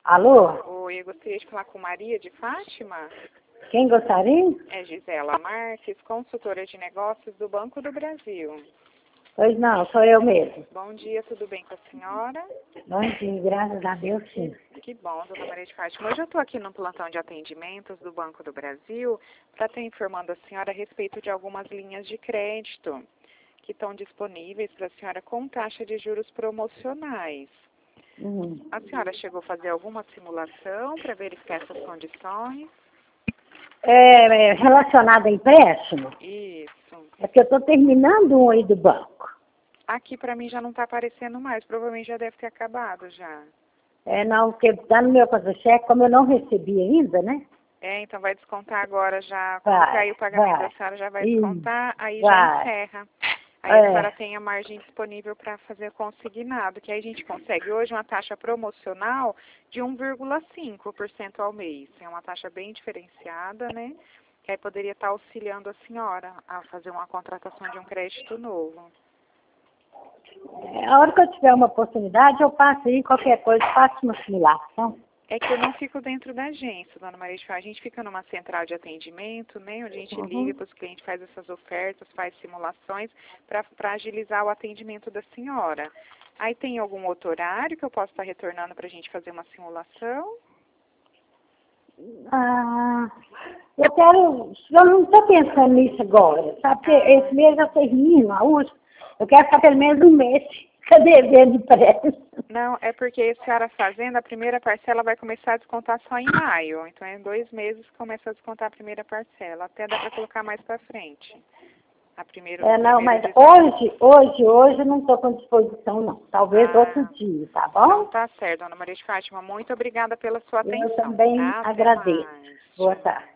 Alô? Oi, eu gostaria de falar com Maria de Fátima. Quem gostaria? É Gisela Marques, consultora de negócios do Banco do Brasil. Pois não, sou eu mesmo. Bom dia, tudo bem com a senhora? Bom dia, graças a Deus, sim. Que bom, dona Maria de Fátima. Hoje eu estou aqui no plantão de atendimentos do Banco do Brasil para estar informando a senhora a respeito de algumas linhas de crédito que estão disponíveis para a senhora com taxa de juros promocionais. A senhora chegou a fazer alguma simulação para verificar essas condições? Relacionado a empréstimo? Isso. É porque eu estou terminando um aí do banco. Aqui para mim já não está aparecendo mais, provavelmente já deve ter acabado já. Não, porque está no meu contra-cheque, como eu não recebi ainda, né? Então vai descontar agora já, quando cair o pagamento da senhora já vai descontar, aí já encerra. Aí a senhora tem a margem disponível para fazer consignado, que aí a gente consegue hoje uma taxa promocional de 1,5% ao mês. É uma taxa bem diferenciada, né? Que aí poderia estar auxiliando a senhora a fazer uma contratação de um crédito novo. A hora que eu tiver uma oportunidade, eu passo aí, qualquer coisa, faço uma simulação. É que eu não fico dentro da agência, dona Maria de Fátima. A gente fica numa central de atendimento, né, onde a gente liga para os clientes, faz essas ofertas, faz simulações para agilizar o atendimento da senhora. Aí tem algum outro horário que eu posso estar retornando para a gente fazer uma simulação? Eu não estou pensando nisso agora, sabe? Porque esse mês eu termino a última. Eu quero ficar pelo menos um mês devendo empréstimo. Não, é porque a senhora fazendo, a primeira parcela vai começar a descontar só em maio. Então, em 2 meses começa a descontar a primeira parcela. Até dá para colocar mais para frente. Não, mas hoje eu não estou com disposição, não. Talvez outro dia, tá bom? Então, tá certo, dona Maria de Fátima. Muito obrigada pela sua atenção. Eu também agradeço. Boa tarde.